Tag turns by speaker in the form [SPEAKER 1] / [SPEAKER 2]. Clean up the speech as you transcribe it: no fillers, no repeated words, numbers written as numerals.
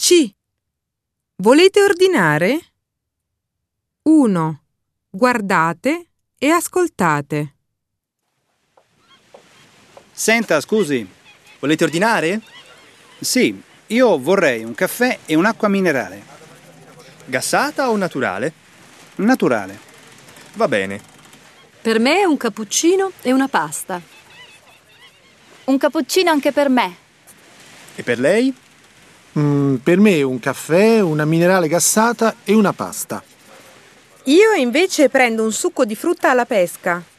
[SPEAKER 1] C. Volete ordinare? 1. Guardate e ascoltate.
[SPEAKER 2] Senta, scusi, volete ordinare? Sì, io vorrei un caffè e un'acqua minerale.
[SPEAKER 3] Gassata o naturale?
[SPEAKER 2] Naturale.
[SPEAKER 3] Va bene.
[SPEAKER 4] Per me un cappuccino e una pasta.
[SPEAKER 5] Un cappuccino anche per me.
[SPEAKER 3] E per lei?
[SPEAKER 6] Per me un caffè, una minerale gassata e una pasta.
[SPEAKER 1] Io invece prendo un succo di frutta alla pesca.